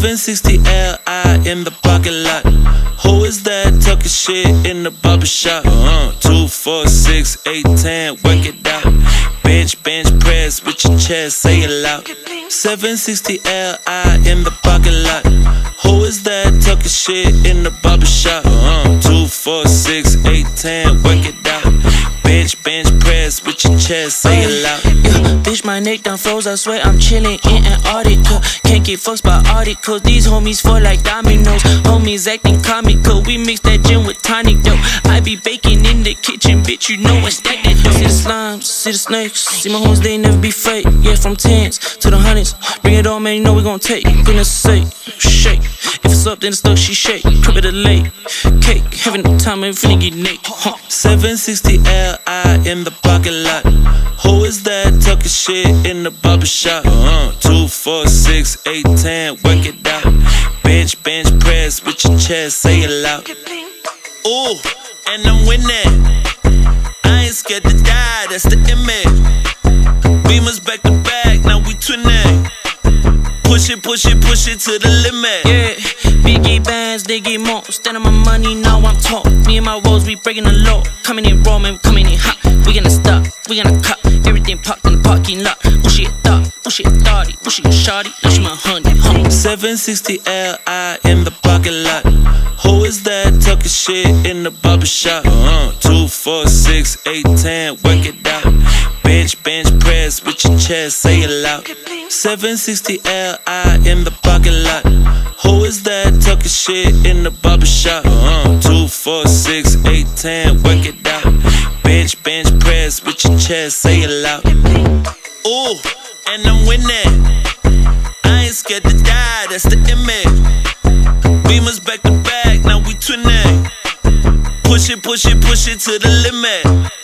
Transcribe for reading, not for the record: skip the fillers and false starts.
760 Li in the parking lot. Who is that talking shit in the barbershop? 2, 4, 6, 8, 10, work it out. Bench press with your chest, say it loud. 760 Li in the parking lot. Who is that talking shit in the barbershop? 2, 4, 6, 8, 10, work it out. Bench press with your chest, say it loud. Yeah, bitch, my neck done froze, I swear I'm chillin' in Antarctica. Can't get fucked by articles, these homies fall like dominoes. Homies acting comical, we mix that gin with tonic dough. I be baking in the kitchen, bitch, you know I stack that dough. See the slimes, see the snakes, see my homies, they never be fake. Yeah, from tens to the hundreds, bring it on, man, you know we gon' take. Goodness sake, shake. If it's up, then it's stuck, she shake. Crib it a late cake, having the time, and finna get naked. 760 Li in the parking lot. Who is that talking shit in the barbershop? 2, 4, 6, 8, 10, work it out. Bench press with your chest, say it loud. Ooh, and I'm winning. I ain't scared to die, that's the image. Beamers back to back, now we twinning. Push it to the limit. Yeah, biggie bands, they get more. Stand on my money, now I'm tall. Me and my woes, we breaking the law. Coming in raw, man, coming in hot. We gonna stop, we gonna cut. Everything parked in the parking lot. Who she a thought, who she a thotty, who she a shawty, now she my honey. 760 Li in the parking lot. Who is that talking shit in the barbershop? 2, 4, 6, 8, 10, work it out. Bench press with your chest, say it loud. 760 Li in the parking lot. Who is that talking shit in the barbershop? 2, 4, 6, 8, 10, work it out. Bench press with your chest, say it loud. Ooh, and I'm winning. I ain't scared to die, that's the image. Beamers back to back, now we twinning. Push it to the limit.